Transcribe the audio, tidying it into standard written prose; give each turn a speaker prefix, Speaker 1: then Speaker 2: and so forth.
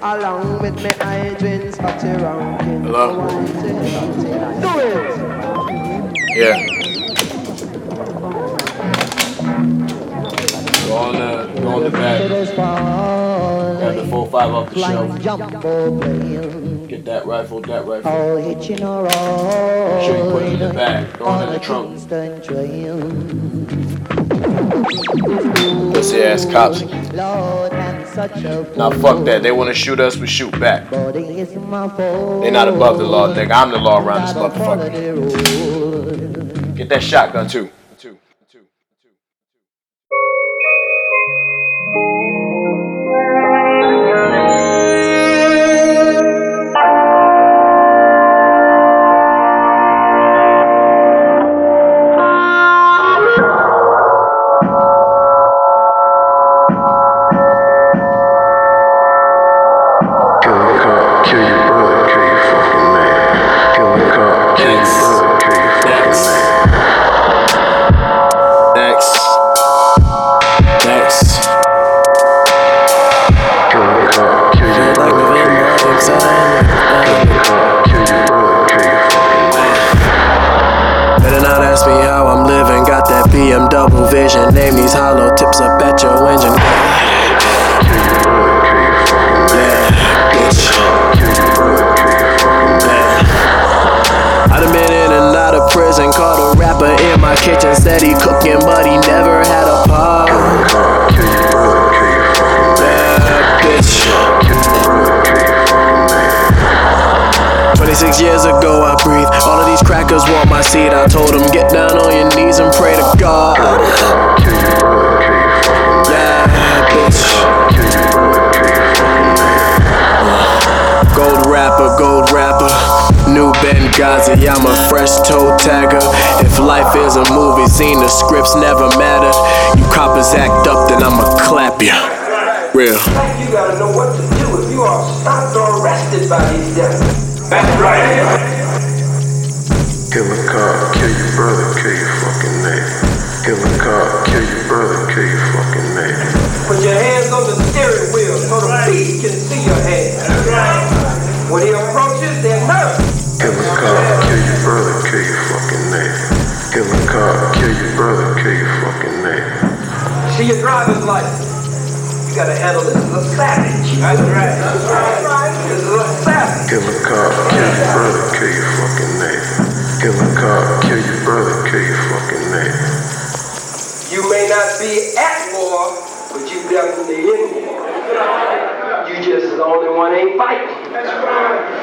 Speaker 1: along with me hydrants, Scotty Rankin.
Speaker 2: Hello?
Speaker 1: Do it!
Speaker 2: Yeah. Go on the back. Grab the 4-5 off the shelf. Get that rifle.
Speaker 1: All hitching around.
Speaker 2: Make sure you put it in the bag. Throw it in the trunk. Pussy ass cops. Now fuck that. They wanna shoot us, we shoot back. They not above the law, nigga. I'm the law around this motherfucker. Get that shotgun too.
Speaker 3: BMW vision, name these hollow tips up at your engine. Yeah, bitch. Yeah. I done been in and out of prison, caught a rapper in my kitchen, said he cooking, but he never had a pot. Yeah, bitch. 26 years ago I breathed. All of these crackers want my seed. I told them get down on your knees and pray to God. Yeah, bitch. Gold rapper, new Benghazi. I'm a fresh toe tagger. If life is a movie scene, the scripts never matter. You coppers act up, then I'ma clap ya. Real.
Speaker 4: You gotta know what to do if you are stopped or arrested by these devils. That's right.
Speaker 5: Kill a cop, kill your brother, kill your fucking neighbor. Kill a cop, kill your brother, kill your fucking neighbor.
Speaker 4: Put your hands on the steering wheel so the police can see your hands. That's right. When he approaches, they're nervous.
Speaker 5: Kill a cop, kill your brother, kill your fucking neighbor. Kill a cop, kill your brother, kill your fucking neighbor.
Speaker 4: See your driver's license. You gotta handle this as a savage. That's right. That's right. This is a savage.
Speaker 5: Kill a cop, kill your brother, kill your fucking neighbor. Kill a cop, kill your brother, kill your fucking neighbor.
Speaker 4: You may not be at war, but you definitely in war. You just the only one ain't fighting. That's right.